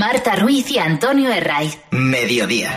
Marta Ruiz y Antonio Herraiz. Mediodía.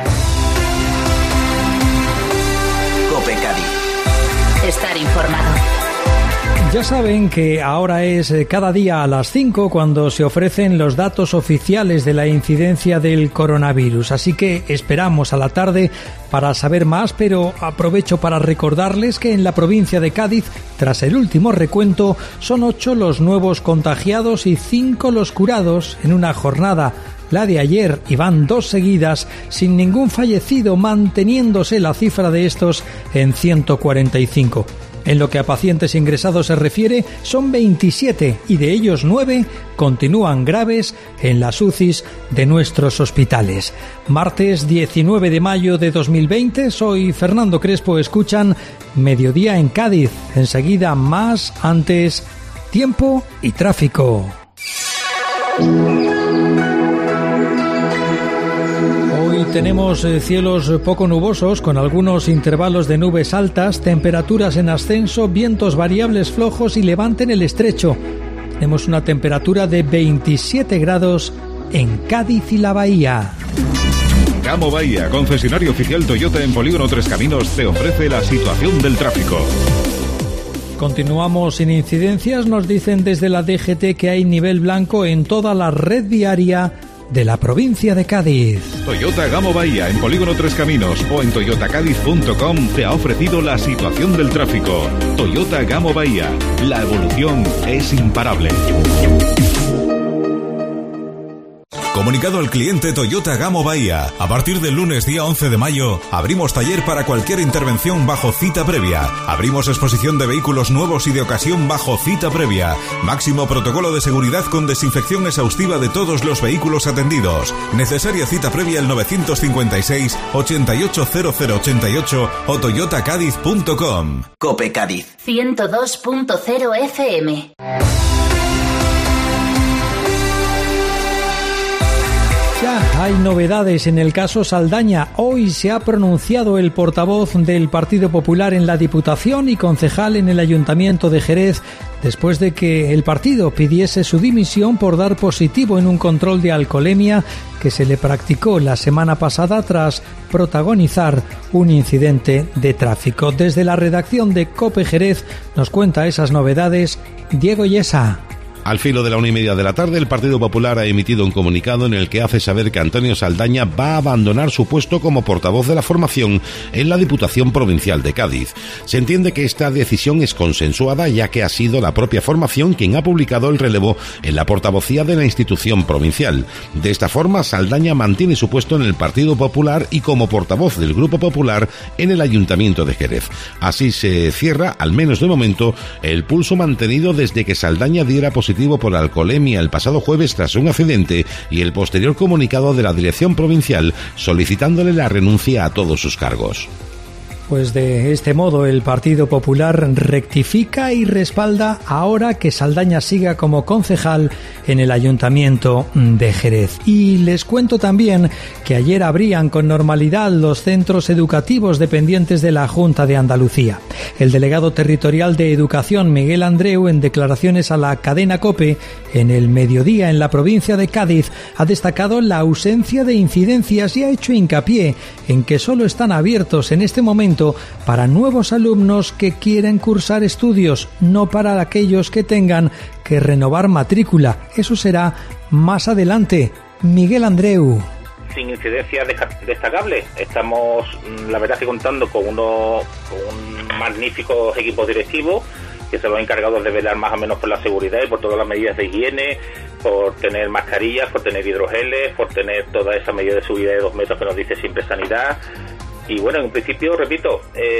COPE Cádiz. Estar informado. Ya saben que ahora es cada día a las 5 cuando se ofrecen los datos oficiales de la incidencia del coronavirus. Así que esperamos a la tarde para saber más, pero aprovecho para recordarles que en la provincia de Cádiz, tras el último recuento, son 8 los nuevos contagiados y 5 los curados en una jornada, la de ayer, y van 2 seguidas, sin ningún fallecido, manteniéndose la cifra de estos en 145. En lo que a pacientes ingresados se refiere, son 27 y de ellos 9 continúan graves en las UCIs de nuestros hospitales. Martes 19 de mayo de 2020, soy Fernando Crespo, escuchan Mediodía en Cádiz. Enseguida más, antes, tiempo y tráfico. Tenemos cielos poco nubosos con algunos intervalos de nubes altas, temperaturas en ascenso, vientos variables flojos y levante en el estrecho. Tenemos una temperatura de 27 grados en Cádiz y la Bahía. Gamo Bahía, concesionario oficial Toyota en Polígono Tres Caminos, te ofrece la situación del tráfico. Continuamos sin incidencias, nos dicen desde la DGT que hay nivel blanco en toda la red viaria de la provincia de Cádiz. Toyota Gamo Bahía en Polígono Tres Caminos o en toyotacadiz.com te ha ofrecido la situación del tráfico. Toyota Gamo Bahía, la evolución es imparable. Comunicado al cliente Toyota Gamo Bahía. A partir del lunes día 11 de mayo, abrimos taller para cualquier intervención bajo cita previa. Abrimos exposición de vehículos nuevos y de ocasión bajo cita previa. Máximo protocolo de seguridad con desinfección exhaustiva de todos los vehículos atendidos. Necesaria cita previa al 956 880088 o toyotacadiz.com. COPE Cádiz 102.0 FM. Ya hay novedades en el caso Saldaña. Hoy se ha pronunciado el portavoz del Partido Popular en la Diputación y concejal en el Ayuntamiento de Jerez después de que el partido pidiese su dimisión por dar positivo en un control de alcoholemia que se le practicó la semana pasada tras protagonizar un incidente de tráfico. Desde la redacción de COPE Jerez nos cuenta esas novedades Diego Yesa. Al filo de la 1:30 de la tarde, el Partido Popular ha emitido un comunicado en el que hace saber que Antonio Saldaña va a abandonar su puesto como portavoz de la formación en la Diputación Provincial de Cádiz. Se entiende que esta decisión es consensuada, ya que ha sido la propia formación quien ha publicado el relevo en la portavocía de la institución provincial. De esta forma, Saldaña mantiene su puesto en el Partido Popular y como portavoz del Grupo Popular en el Ayuntamiento de Jerez. Así se cierra, al menos de momento, el pulso mantenido desde que Saldaña diera positivo por alcoholemia el pasado jueves tras un accidente y el posterior comunicado de la Dirección Provincial solicitándole la renuncia a todos sus cargos. Pues de este modo el Partido Popular rectifica y respalda ahora que Saldaña siga como concejal en el Ayuntamiento de Jerez. Y les cuento también que ayer abrían con normalidad los centros educativos dependientes de la Junta de Andalucía. El delegado territorial de Educación, Miguel Andreu, en declaraciones a la cadena COPE en el mediodía en la provincia de Cádiz, ha destacado la ausencia de incidencias y ha hecho hincapié en que solo están abiertos en este momento para nuevos alumnos que quieren cursar estudios, no para aquellos que tengan que renovar matrícula. Eso será más adelante. Miguel Andreu. Sin incidencia destacable. Estamos, la verdad, que contando con un magnífico equipo directivo que se lo han encargado de velar más o menos por la seguridad y por todas las medidas de higiene, por tener mascarillas, por tener hidrogeles, por tener toda esa medida de seguridad de 2 metros que nos dice siempre Sanidad. Y bueno, en principio, repito,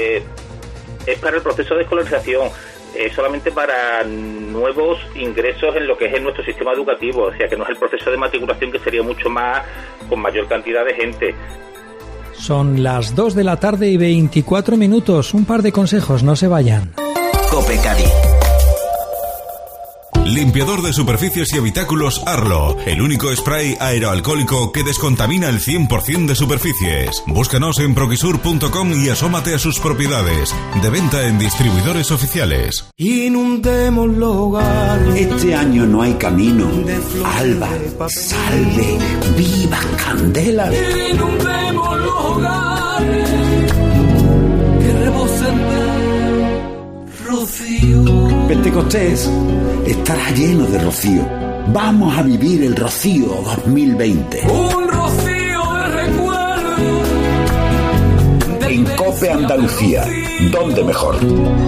es para el proceso de escolarización, solamente para nuevos ingresos en lo que es en nuestro sistema educativo, o sea que no es el proceso de matriculación, que sería mucho más, con mayor cantidad de gente. Son las 2 de la tarde y 24 minutos. Un par de consejos, no se vayan. COPE Cádiz. Limpiador de superficies y habitáculos Arlo, el único spray aeroalcohólico que descontamina el 100% de superficies. Búscanos en proquisur.com y asómate a sus propiedades. De venta en distribuidores oficiales. Inundemos los hogares. Este año no hay camino. Alba, salve, viva Candela. Inundemos los hogares. Que rebosen de rocío. Pentecostés estará lleno de rocío. Vamos a vivir el Rocío 2020. Un rocío de recuerdo. En COPE Andalucía, ¿dónde mejor?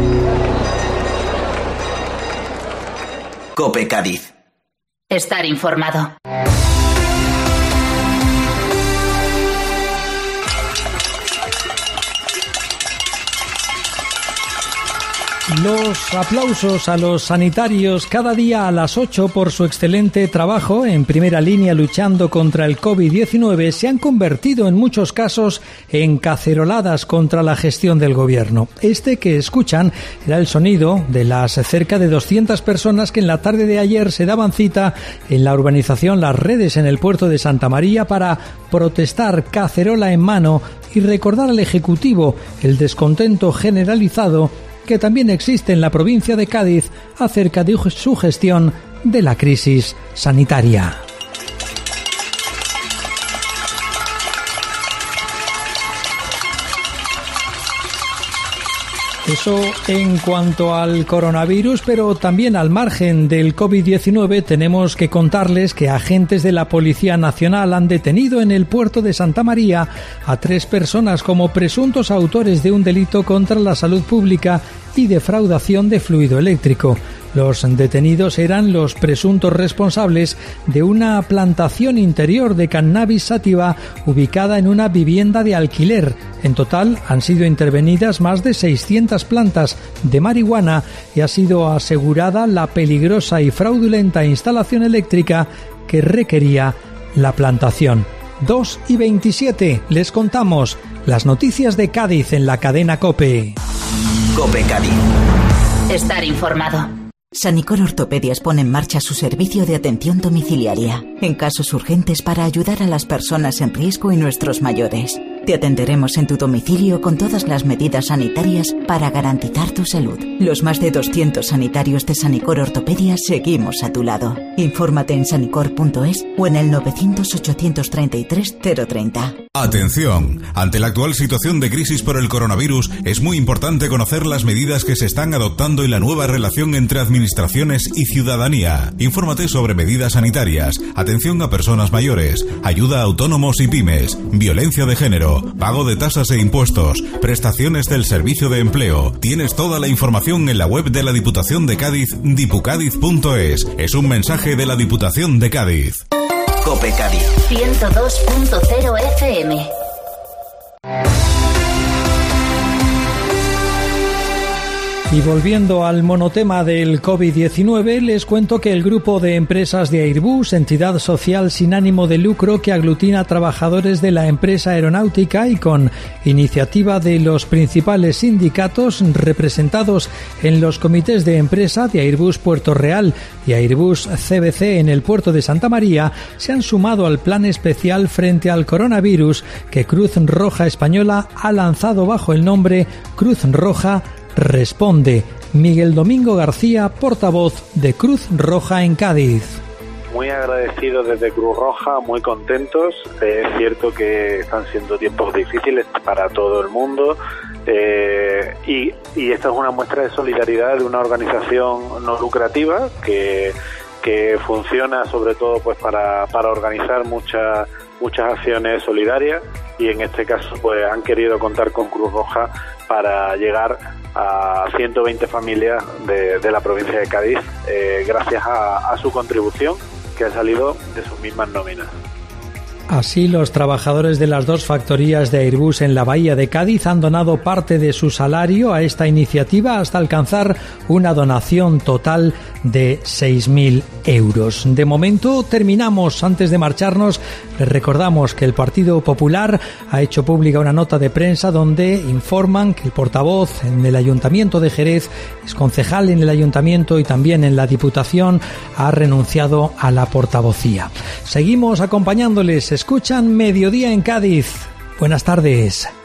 COPE Cádiz. Estar informado. Los aplausos a los sanitarios cada día a las 8 por su excelente trabajo en primera línea luchando contra el COVID-19 se han convertido en muchos casos en caceroladas contra la gestión del gobierno. Este que escuchan era el sonido de las cerca de 200 personas que en la tarde de ayer se daban cita en la urbanización Las Redes en el puerto de Santa María para protestar cacerola en mano y recordar al Ejecutivo el descontento generalizado que también existe en la provincia de Cádiz acerca de su gestión de la crisis sanitaria. Eso en cuanto al coronavirus, pero también al margen del COVID-19 tenemos que contarles que agentes de la Policía Nacional han detenido en el puerto de Santa María a 3 personas como presuntos autores de un delito contra la salud pública y defraudación de fluido eléctrico. Los detenidos eran los presuntos responsables de una plantación interior de cannabis sativa ubicada en una vivienda de alquiler. En total han sido intervenidas más de 600 plantas de marihuana y ha sido asegurada la peligrosa y fraudulenta instalación eléctrica que requería la plantación. 2:27, les contamos las noticias de Cádiz en la cadena COPE. COPE Cádiz. Estar informado. Sanicor Ortopedias pone en marcha su servicio de atención domiciliaria en casos urgentes para ayudar a las personas en riesgo y nuestros mayores. Te atenderemos en tu domicilio con todas las medidas sanitarias para garantizar tu salud. Los más de 200 sanitarios de Sanicor Ortopedias seguimos a tu lado. Infórmate en sanicor.es o en el 900-833-030. Atención, ante la actual situación de crisis por el coronavirus, es muy importante conocer las medidas que se están adoptando y la nueva relación entre administraciones y ciudadanía. Infórmate sobre medidas sanitarias, atención a personas mayores, ayuda a autónomos y pymes, violencia de género, pago de tasas e impuestos, prestaciones del servicio de empleo. Tienes toda la información en la web de la Diputación de Cádiz, dipucadiz.es. Es un mensaje de la Diputación de Cádiz. COPE Cádiz 102.0 FM. Y volviendo al monotema del COVID-19, les cuento que el grupo de empresas de Airbus, entidad social sin ánimo de lucro que aglutina trabajadores de la empresa aeronáutica y con iniciativa de los principales sindicatos representados en los comités de empresa de Airbus Puerto Real y Airbus CBC en el puerto de Santa María, se han sumado al plan especial frente al coronavirus que Cruz Roja Española ha lanzado bajo el nombre Cruz Roja Responde. Miguel Domingo García, portavoz de Cruz Roja en Cádiz. Muy agradecidos desde Cruz Roja, muy contentos. Es cierto que están siendo tiempos difíciles para todo el mundo y esta es una muestra de solidaridad de una organización no lucrativa que funciona sobre todo pues para organizar muchas acciones solidarias, y en este caso pues han querido contar con Cruz Roja para llegar a 120 familias de la provincia de Cádiz gracias a su contribución que ha salido de sus mismas nóminas. Así, los trabajadores de las 2 factorías de Airbus en la Bahía de Cádiz han donado parte de su salario a esta iniciativa hasta alcanzar una donación total de 6.000 euros. De momento terminamos. Antes de marcharnos, les recordamos que el Partido Popular ha hecho pública una nota de prensa donde informan que el portavoz en el Ayuntamiento de Jerez, es concejal en el Ayuntamiento y también en la Diputación, ha renunciado a la portavocía. Seguimos acompañándoles. Escuchan Mediodía en Cádiz. Buenas tardes.